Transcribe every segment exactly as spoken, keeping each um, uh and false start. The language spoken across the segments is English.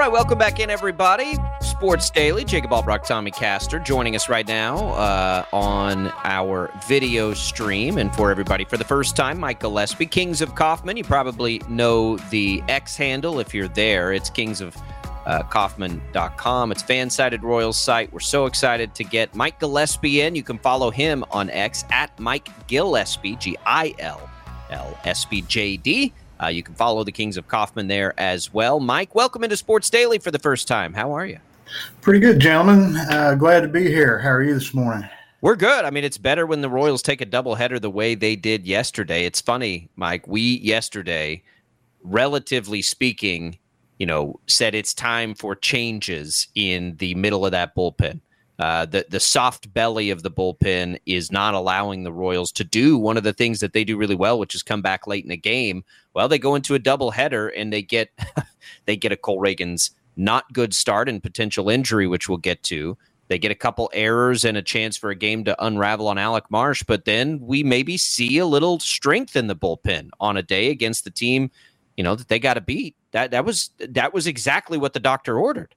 right, welcome back in, everybody. Sports Daily, Jacob Albrock, Tommy Castor, joining us right now uh, on our video stream. And for everybody, for the first time, Mike Gillespie, Kings of Kaufman. You probably know the X handle if you're there. It's kings of kaufman dot com. It's fan-sided Royals site. We're so excited to get Mike Gillespie in. You can follow him on X at Mike Gillespie, G I L L S P J D. Uh, you can follow the Kings of Kaufman there as well. Mike, welcome into Sports Daily for the first time. How are you? Pretty good, gentlemen. Uh, glad to be here. How are you this morning? We're good. I mean, it's better when the Royals take a doubleheader the way they did yesterday. It's funny, Mike. We yesterday, relatively speaking, you know, said it's time for changes in the middle of that bullpen. Uh, the, the soft belly of the bullpen is not allowing the Royals to do one of the things that they do really well, which is come back late in the game. Well, they go into a doubleheader and they get they get a Cole Reagans not good start and potential injury, which we'll get to. They get a couple errors and a chance for a game to unravel on Alec Marsh, but then we maybe see a little strength in the bullpen on a day against the team, you know, that they got to beat. That that was that was exactly what the doctor ordered.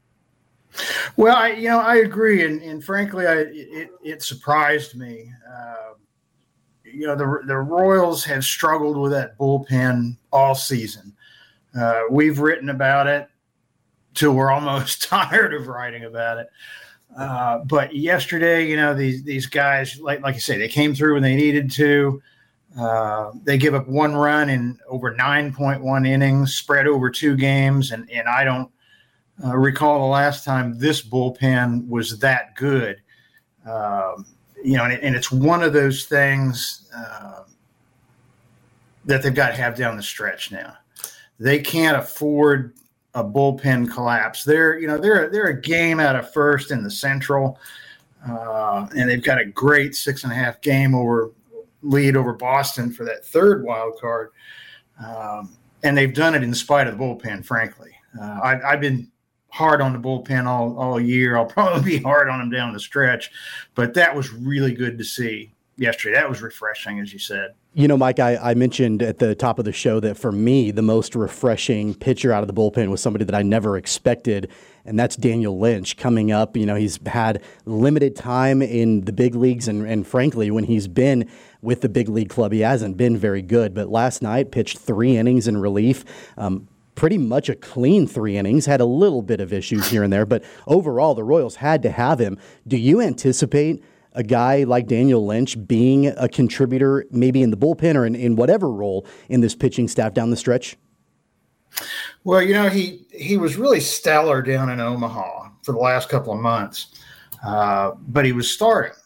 Well, I, you know, I agree, and, and frankly, I, it, it surprised me. Uh, you know, the the Royals have struggled with that bullpen all season. Uh, we've written about it till we're almost tired of writing about it. Uh, but yesterday, you know, these these guys, like like I say, they came through when they needed to. Uh, they give up one run in over nine point one innings, spread over two games, and and I don't. Uh, recall the last time this bullpen was that good. Um, you know, and, and it's one of those things uh, that they've got to have down the stretch now. They can't afford a bullpen collapse. They're, you know, they're they're a game out of first in the Central, uh, and they've got a great six and a half game over lead over Boston for that third wild card, um, and they've done it in spite of the bullpen. Frankly, uh, I, I've been hard on the bullpen all, all year. I'll probably be hard on them down the stretch, but that was really good to see yesterday. That was refreshing, as you said. You know, Mike, I, I mentioned at the top of the show that for me, the most refreshing pitcher out of the bullpen was somebody that I never expected, and that's Daniel Lynch coming up. You know, he's had limited time in the big leagues, and, and frankly, when he's been with the big league club, he hasn't been very good. But last night, pitched three innings in relief. Um, pretty much a clean three innings, had a little bit of issues here and there, but overall the Royals had to have him. Do you anticipate a guy like Daniel Lynch being a contributor maybe in the bullpen or in, in whatever role in this pitching staff down the stretch? Well, you know, he, he was really stellar down in Omaha for the last couple of months, uh, but he was starting.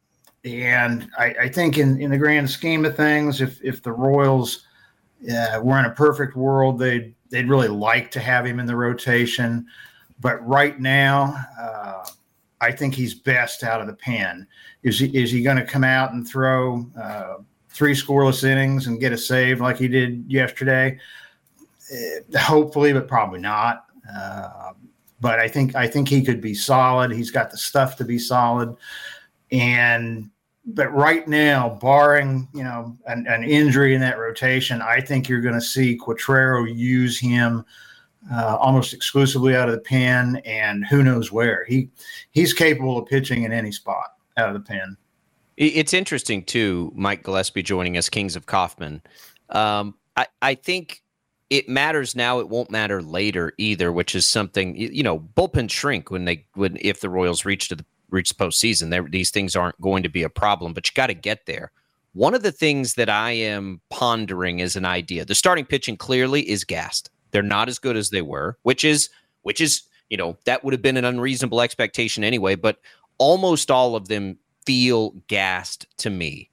And I, I think in, in the grand scheme of things, if, if the Royals uh, were in a perfect world, they'd They'd really like to have him in the rotation, but right now, uh, I think he's best out of the pen. Is he is he going to come out and throw uh, three scoreless innings and get a save like he did yesterday? Uh, hopefully, but probably not. Uh, but I think I think he could be solid. He's got the stuff to be solid, and. But right now, barring, you know, an, an injury in that rotation, I think you're going to see Quatraro use him uh, almost exclusively out of the pen, and who knows where. He he's capable of pitching in any spot out of the pen. It's interesting, too, Mike Gillespie joining us, Kings of Kaufman. Um, I, I think it matters now. It won't matter later either, which is something, you know, bullpen shrink when they when if the Royals reach to the reach the postseason. There, these things aren't going to be a problem, but you got to get there. One of the things that I am pondering is an idea. The starting pitching clearly is gassed. They're not as good as they were, which is, which is, you know, that would have been an unreasonable expectation anyway, but almost all of them feel gassed to me.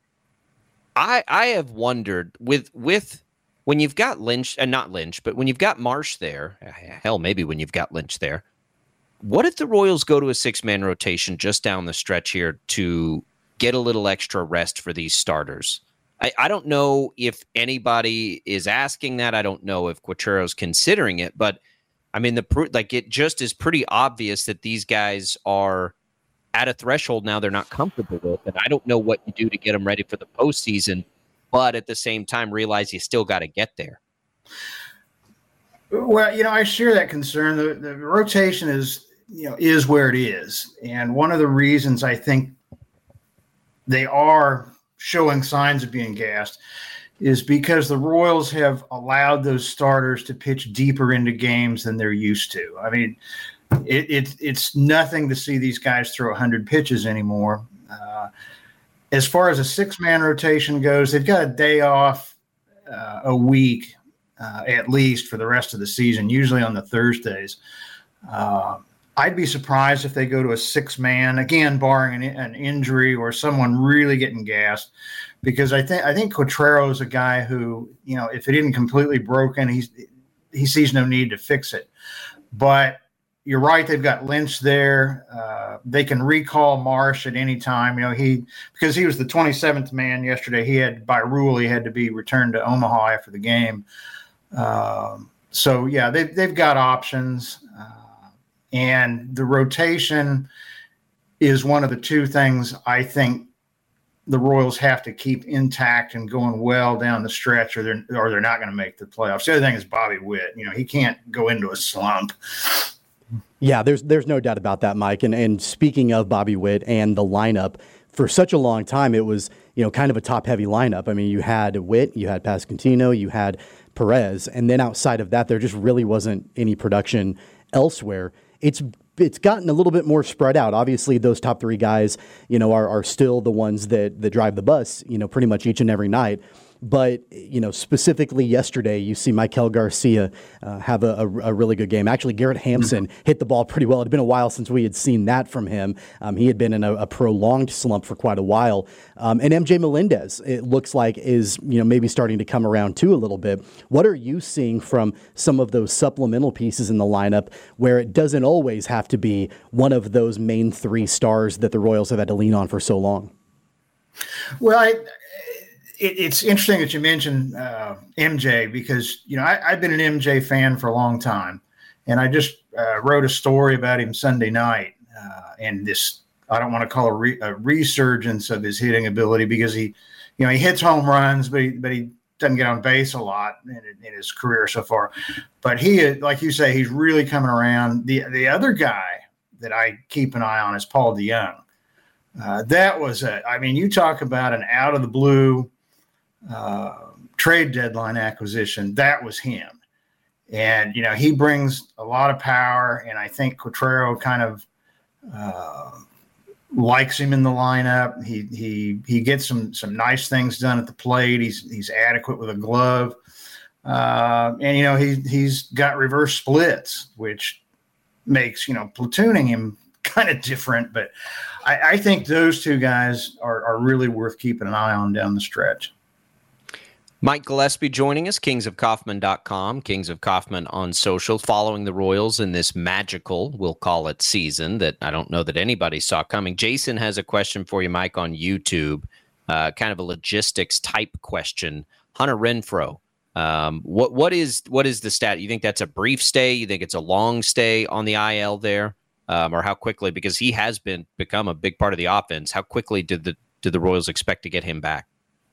I I have wondered with, with when you've got Lynch, and uh, not Lynch, but when you've got Marsh there, hell, maybe when you've got Lynch there, what if the Royals go to a six-man rotation just down the stretch here to get a little extra rest for these starters? I, I don't know if anybody is asking that. I don't know if Quatraro's considering it, but I mean, the like it just is pretty obvious that these guys are at a threshold now they're not comfortable with, and I don't know what you do to get them ready for the postseason, but at the same time realize you still got to get there. Well, you know, I share that concern. The, the rotation is, you know, is where it is. And one of the reasons I think they are showing signs of being gassed is because the Royals have allowed those starters to pitch deeper into games than they're used to. I mean, it, it it's nothing to see these guys throw one hundred pitches anymore. Uh, as far as a six-man rotation goes, they've got a day off uh, a week uh, at least for the rest of the season, usually on the Thursdays. Uh, I'd be surprised if they go to a six-man, again, barring an, an injury or someone really getting gassed, because I think I think Quatraro is a guy who, you know, if it isn't completely broken, he's he sees no need to fix it. But you're right; they've got Lynch there. Uh, they can recall Marsh at any time. You know, he because he was the twenty-seventh man yesterday. He had, by rule, he had to be returned to Omaha after the game. Um, so yeah, they've they've got options. Uh, And the rotation is one of the two things I think the Royals have to keep intact and going well down the stretch, or they're or they're not going to make the playoffs. The other thing is Bobby Witt. You know, he can't go into a slump. Yeah, there's there's no doubt about that, Mike. And and speaking of Bobby Witt and the lineup, for such a long time it was, you know, kind of a top-heavy lineup. I mean, you had Witt, you had Pasquantino, you had Perez, and then outside of that, there just really wasn't any production elsewhere. It's it's gotten a little bit more spread out. Obviously, those top three guys, you know, are, are still the ones that, that drive the bus, you know, pretty much each and every night. But, you know, specifically yesterday, you see Maikel Garcia uh, have a, a, a really good game. Actually, Garrett Hampson mm-hmm. hit the ball pretty well. It had been a while since we had seen that from him. Um, he had been in a, a prolonged slump for quite a while. Um, and M J Melendez, it looks like, is, you know, maybe starting to come around too a little bit. What are you seeing from some of those supplemental pieces in the lineup where it doesn't always have to be one of those main three stars that the Royals have had to lean on for so long? Well, I... It, it's interesting that you mentioned uh, M J because, you know, I, I've been an M J fan for a long time, and I just uh, wrote a story about him Sunday night uh, and this, I don't want to call it a, re, a resurgence of his hitting ability because he, you know, he hits home runs, but he, but he doesn't get on base a lot in, in his career so far. But he, like you say, he's really coming around. The, the other guy that I keep an eye on is Paul DeJong. Uh, that was a, I mean, you talk about an out of the blue Uh, trade deadline acquisition. That was him. And, you know, he brings a lot of power, and I think Quatraro kind of uh, likes him in the lineup. He he he gets some some nice things done at the plate. He's he's adequate with a glove. Uh, and, you know, he, he's got reverse splits, which makes, you know, platooning him kind of different. But I, I think those two guys are, are really worth keeping an eye on down the stretch. Mike Gillespie joining us, kings of kaufman dot com, Kings of Kaufman on social, following the Royals in this magical, we'll call it, season that I don't know that anybody saw coming. Jason has a question for you, Mike, on YouTube, uh, kind of a logistics type question. Hunter Renfroe, um, what what is what is the stat? You think that's a brief stay? You think it's a long stay on the I L there, um, or how quickly? Because he has been become a big part of the offense. How quickly did the did the Royals expect to get him back?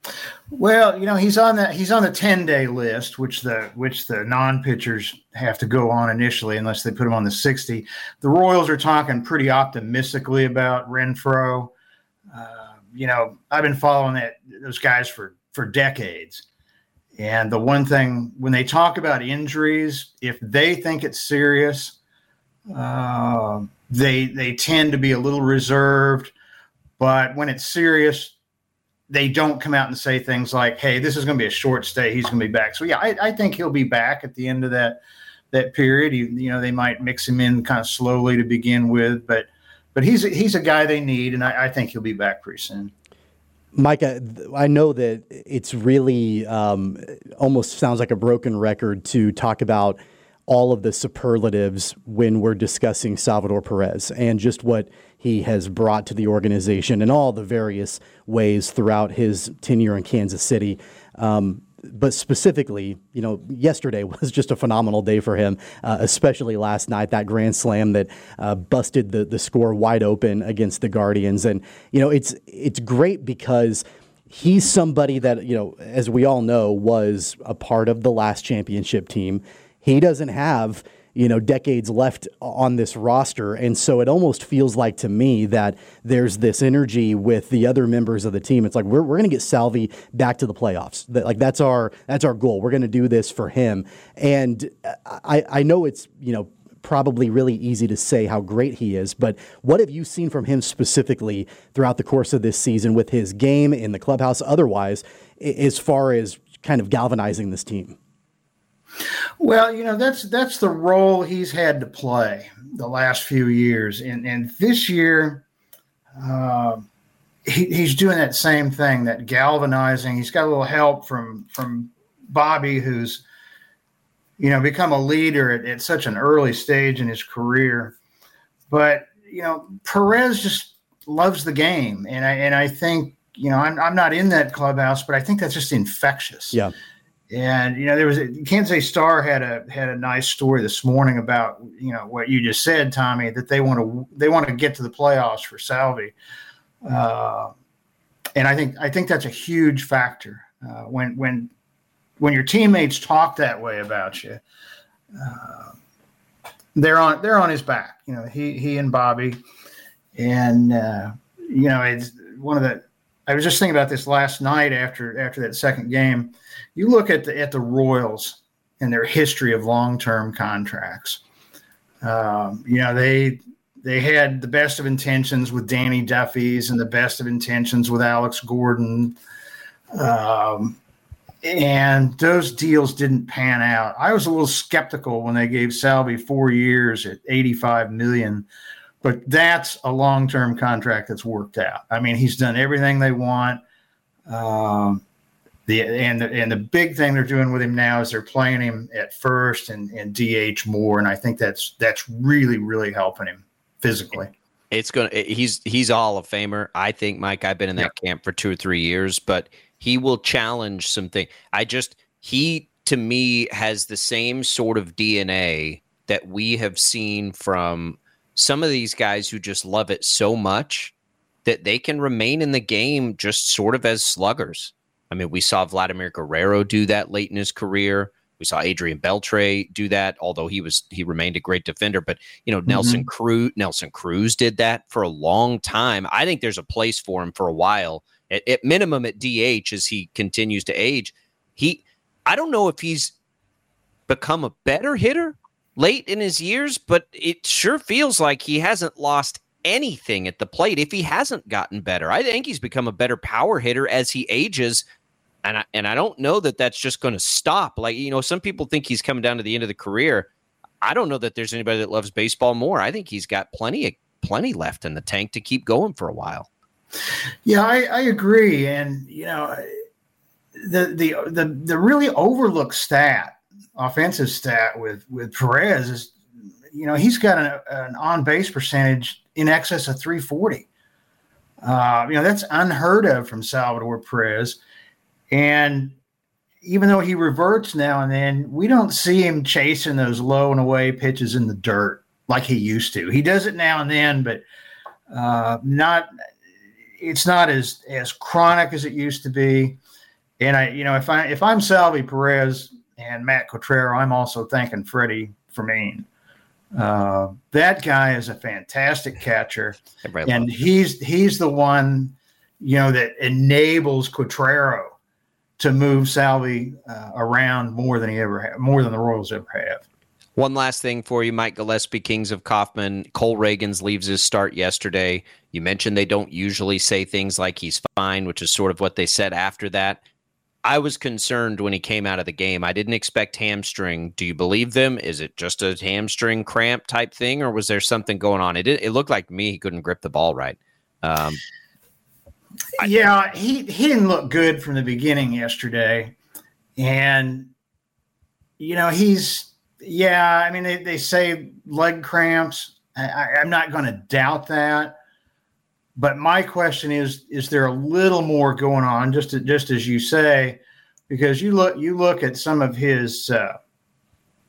Well, you know, he's on that he's on the ten-day list, which the which the non-pitchers have to go on initially unless they put him on the sixty. The Royals are talking pretty optimistically about Renfroe. Uh, you know, I've been following that those guys for for decades. And the one thing, when they talk about injuries, if they think it's serious, uh, they they tend to be a little reserved. But when it's serious, they don't come out and say things like, hey, this is going to be a short stay. He's going to be back. So, yeah, I, I think he'll be back at the end of that that period. He, you know, they might mix him in kind of slowly to begin with. But but he's a, he's a guy they need, and I, I think he'll be back pretty soon. Mike, I, I know that it's really um, almost sounds like a broken record to talk about all of the superlatives when we're discussing Salvador Perez and just what he has brought to the organization in all the various ways throughout his tenure in Kansas City. Um, but specifically, you know, yesterday was just a phenomenal day for him, uh, especially last night, that grand slam that uh, busted the, the score wide open against the Guardians. And, you know, it's it's great because he's somebody that, you know, as we all know, was a part of the last championship team. he doesn't have, you know, decades left on this roster. And so it almost feels like to me that there's this energy with the other members of the team. It's like, we're, we're going to get Salvi back to the playoffs. That, like that's our, that's our goal. We're going to do this for him. And I, I know it's, you know, probably really easy to say how great he is, but what have you seen from him specifically throughout the course of this season with his game in the clubhouse, otherwise, as far as kind of galvanizing this team? Well, you know, that's that's the role he's had to play the last few years. And, and this year, uh, he, he's doing that same thing, that galvanizing. He's got a little help from from Bobby, who's, you know, become a leader at, at such an early stage in his career. But, you know, Perez just loves the game. And I, and I think, you know, I'm, I'm not in that clubhouse, but I think that's just infectious. Yeah. And, you know, there was a Kansas City Star had a had a nice story this morning about, you know, what you just said, Tommy, that they want to they want to get to the playoffs for Salvi. Uh, and I think I think that's a huge factor. Uh, when when when your teammates talk that way about you, uh, they're on they're on his back. You know, he he and Bobby. And, uh, you know, it's one of the I was just thinking about this last night after after that second game. You look at the at the Royals and their history of long-term contracts. Um, you know, they they had the best of intentions with Danny Duffy's and the best of intentions with Alex Gordon. Um, and those deals didn't pan out. I was a little skeptical when they gave Salvi four years at eighty-five million dollars. But that's a long-term contract that's worked out. I mean, he's done everything they want. Um, the and the, and the big thing they're doing with him now is they're playing him at first and, and D H more, and I think that's that's really really helping him physically. It's gonna. He's he's a Hall of Famer. I think, Mike. I've been in that yeah. camp for two or three years, but he will challenge something. I just he to me has the same sort of D N A that we have seen from some of these guys who just love it so much that they can remain in the game just sort of as sluggers. I mean, we saw Vladimir Guerrero do that late in his career. We saw Adrian Beltre do that, although he was he remained a great defender. But, you know, mm-hmm. Nelson Cruz, Nelson Cruz did that for a long time. I think there's a place for him for a while, at, at minimum at D H as he continues to age. He, I don't know if he's become a better hitter late in his years, but it sure feels like he hasn't lost anything at the plate if he hasn't gotten better. I think he's become a better power hitter as he ages, and I, and I don't know that that's just going to stop. Like, you know, some people think he's coming down to the end of the career. I don't know that there's anybody that loves baseball more. I think he's got plenty of, plenty left in the tank to keep going for a while. Yeah, I, I agree. And, you know, the, the, the, the really overlooked stat, offensive stat with, with Perez is, you know, he's got an, an on-base percentage in excess of three forty. Uh, you know, that's unheard of from Salvador Perez. And even though he reverts now and then, we don't see him chasing those low and away pitches in the dirt like he used to. He does it now and then, but uh, not. It's not as as chronic as it used to be. And I, you know, if I if I'm Salvi Perez and Matt Quatraro, I'm also thanking Freddie Fermin. Uh, that guy is a fantastic catcher, and he's he's the one, you know, that enables Quatraro to move Salvi uh, around more than he ever had, more than the Royals ever have. One last thing for you, Mike Gillespie, Kings of Kaufman. Cole Reagans leaves his start yesterday. You mentioned they don't usually say things like he's fine, which is sort of what they said after that. I was concerned when he came out of the game. I didn't expect hamstring. Do you believe them? Is it just a hamstring cramp type thing, or was there something going on? It did, it looked like to me he couldn't grip the ball right. Um, yeah, he, he didn't look good from the beginning yesterday. And, you know, he's, yeah, I mean, they, they say leg cramps. I, I'm not going to doubt that. But my question is, is there a little more going on, just to, just as you say, because you look you look at some of his uh,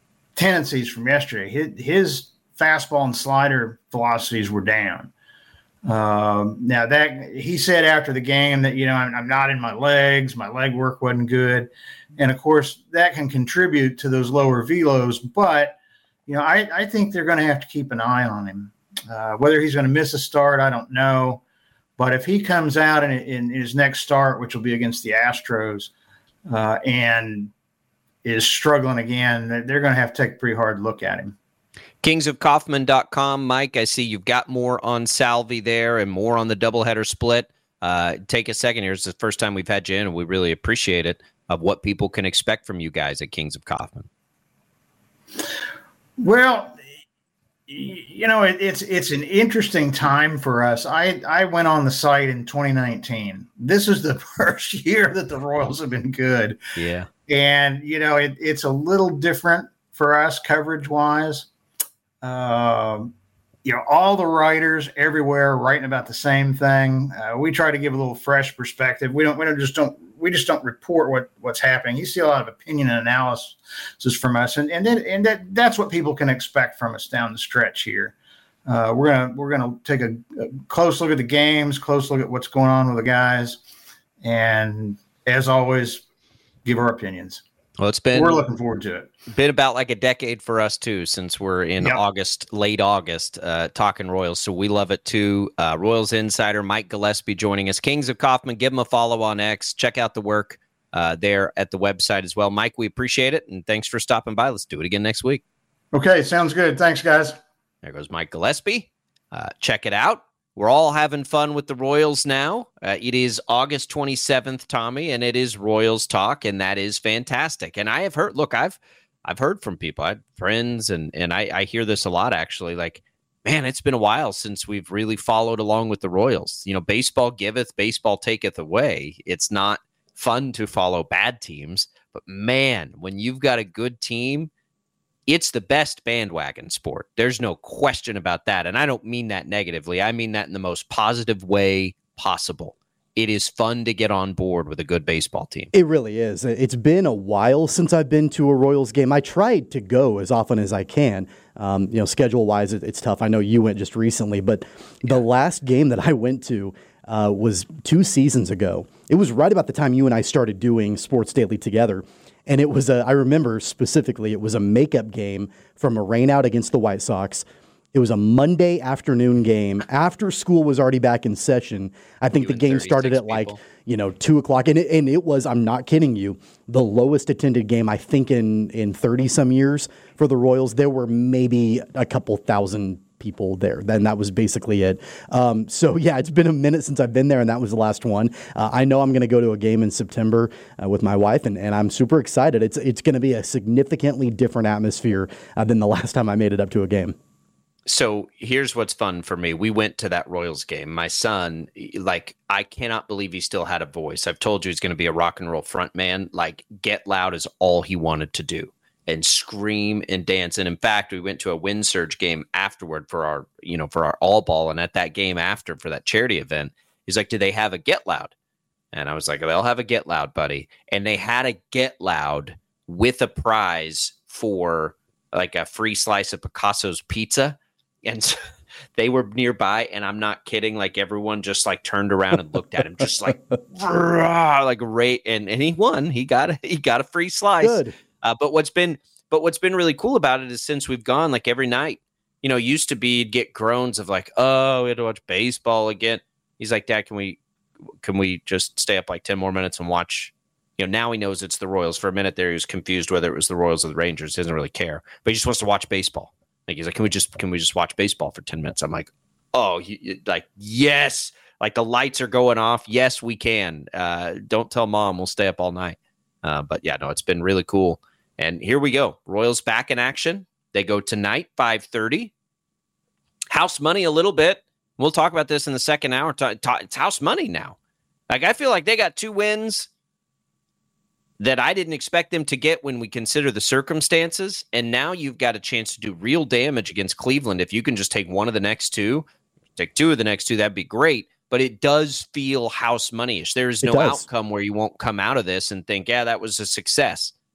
tendencies from yesterday. His, his fastball and slider velocities were down. Um, now that he said after the game that, you know, I'm, I'm not in my legs, my leg work wasn't good. And of course that can contribute to those lower velos, but you know, I, I think they're going to have to keep an eye on him. Uh, whether he's going to miss a start, I don't know. But if he comes out in, in his next start, which will be against the Astros, uh, and is struggling again, they're going to have to take a pretty hard look at him. kings of kaufman dot com. Mike, I see you've got more on Salvi there and more on the doubleheader split. Uh, take a second here. It's the first time we've had you in, and we really appreciate it, of what people can expect from you guys at Kings of Kaufman. Well, you know, it, it's it's an interesting time for us. I, I went on the site in twenty nineteen. This is the first year that the Royals have been good. Yeah. And, you know, it, it's a little different for us coverage-wise. Um, you know, all the writers everywhere are writing about the same thing. Uh, we try to give a little fresh perspective. We don't, we don't just don't, we just don't report what, what's happening. You see a lot of opinion and analysis from us, and and then, and that that's what people can expect from us down the stretch here. Uh, we're gonna we're gonna take a, a close look at the games, close look at what's going on with the guys, and as always, give our opinions. Well, it's been we're looking forward to it. Been about like a decade for us too, since we're in yep. August, late August, uh, talking Royals. So we love it too. Uh, Royals insider Mike Gillespie joining us. Kings of Kaufman, give him a follow on X. Check out the work uh, there at the website as well. Mike, we appreciate it, and thanks for stopping by. Let's do it again next week. Okay, sounds good. Thanks, guys. There goes Mike Gillespie. Uh, check it out. We're all having fun with the Royals now. Uh, it is August twenty-seventh, Tommy, and it is Royals talk, and that is fantastic. And I have heard, look, I've I've heard from people, I have friends, and and I, I hear this a lot, actually, like, man, it's been a while since we've really followed along with the Royals. You know, baseball giveth, baseball taketh away. It's not fun to follow bad teams, but man, when you've got a good team, it's the best bandwagon sport. There's no question about that. And I don't mean that negatively. I mean that in the most positive way possible. It is fun to get on board with a good baseball team. It really is. It's been a while since I've been to a Royals game. I tried to go as often as I can. Um, you know, schedule-wise, it's tough. I know you went just recently, but the last game that I went to uh, was two seasons ago. It was right about the time you and I started doing Sports Daily together. And it was a, I remember specifically, it was a makeup game from a rainout against the White Sox. It was a Monday afternoon game after school was already back in session. I think you the game started at people. like, you know, two o'clock. And it, and it was, I'm not kidding you, the lowest attended game, I think, in, in thirty some years for the Royals. There were maybe a couple thousand people there. Then that was basically it. Um, so yeah, it's been a minute since I've been there, and that was the last one. Uh, I know I'm going to go to a game in September uh, with my wife, and, and I'm super excited. It's it's going to be a significantly different atmosphere uh, than the last time I made it up to a game. So here's what's fun for me. We went to that Royals game. My son, like, I cannot believe he still had a voice. I've told you he's going to be a rock and roll front man. Like, Get Loud is all he wanted to do. And scream and dance. And in fact, we went to a Wind Surge game afterward for our, you know, for our all ball. And at that game after, for that charity event, he's like, do they have a Get Loud? And I was like, they'll have a Get Loud, buddy. And they had a Get Loud with a prize for like a free slice of Picasso's pizza. And so they were nearby. And I'm not kidding. Like, everyone just like turned around and looked at him, just like, like rate. And, and he won. He got a, he got a free slice. Good. Uh, but what's been but what's been really cool about it is since we've gone, like, every night, you know, used to be you'd get groans of like, oh, we had to watch baseball again. He's like, Dad, can we can we just stay up like ten more minutes and watch? You know, now he knows it's the Royals. For a minute there, he was confused whether it was the Royals or the Rangers. He doesn't really care, but he just wants to watch baseball. Like, he's like, can we just can we just watch baseball for ten minutes? I'm like, oh, he, like, yes, like the lights are going off. Yes, we can. Uh, don't tell Mom. We'll stay up all night. Uh, but yeah, no, it's been really cool. And here we go. Royals back in action. They go tonight, five thirty. House money a little bit. We'll talk about this in the second hour. It's house money now. Like, I feel like they got two wins that I didn't expect them to get when we consider the circumstances. And now you've got a chance to do real damage against Cleveland. If you can just take one of the next two, take two of the next two, that'd be great. But it does feel house money-ish. There's no outcome where you won't come out of this and think, yeah, that was a success.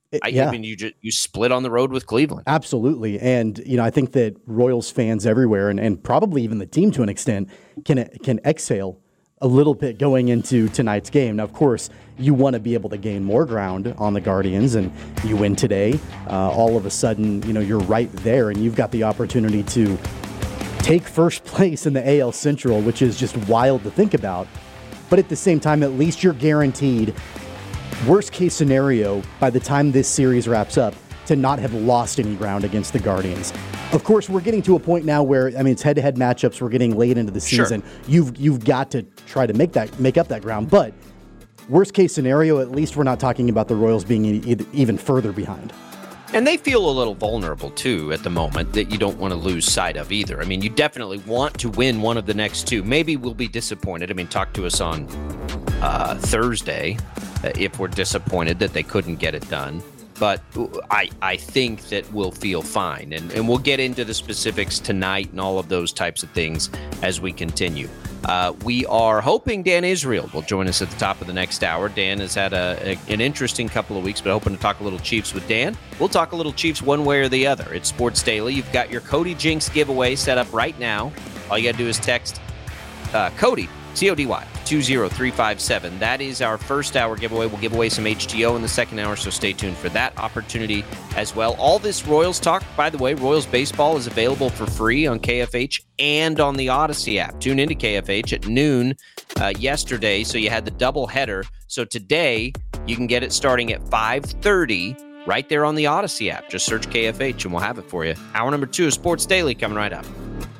I, yeah. I mean, you just, you split on the road with Cleveland. Absolutely. And, you know, I think that Royals fans everywhere, and, and probably even the team to an extent, can can exhale a little bit going into tonight's game. Now, of course, you want to be able to gain more ground on the Guardians, and you win today. Uh, all of a sudden, you know, you're right there, and you've got the opportunity to take first place in the A L Central, which is just wild to think about. But at the same time, at least you're guaranteed, worst case scenario, by the time this series wraps up, to not have lost any ground against the Guardians. Of course, we're getting to a point now where, I mean, it's head-to-head matchups. We're getting late into the season. Sure. You've you've got to try to make that make up that ground. But worst case scenario, at least we're not talking about the Royals being e- even further behind. And they feel a little vulnerable, too, at the moment, that you don't want to lose sight of either. I mean, you definitely want to win one of the next two. Maybe we'll be disappointed. I mean, talk to us on uh, Thursday uh, if we're disappointed that they couldn't get it done. But I I think that we'll feel fine. And, and we'll get into the specifics tonight and all of those types of things as we continue. Uh, we are hoping Dan Israel will join us at the top of the next hour. Dan has had a, a, an interesting couple of weeks, but hoping to talk a little Chiefs with Dan. We'll talk a little Chiefs one way or the other. It's Sports Daily. You've got your Cody Jinks giveaway set up right now. All you got to do is text uh, Cody, C O D Y, two zero three five seven. That is our first hour giveaway. We'll give away some H G O in the second hour, so stay tuned for that opportunity as well. All this Royals talk, by the way, Royals baseball is available for free on K F H and on the Odyssey app. Tune into K F H at noon uh, yesterday, so you had the double header. So today, you can get it starting at five thirty right there on the Odyssey app. Just search K F H and we'll have it for you. Hour number two of Sports Daily coming right up.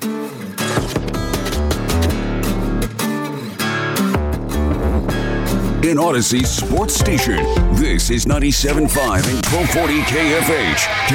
In Odyssey's sports station, this is ninety-seven point five and twelve forty K F H.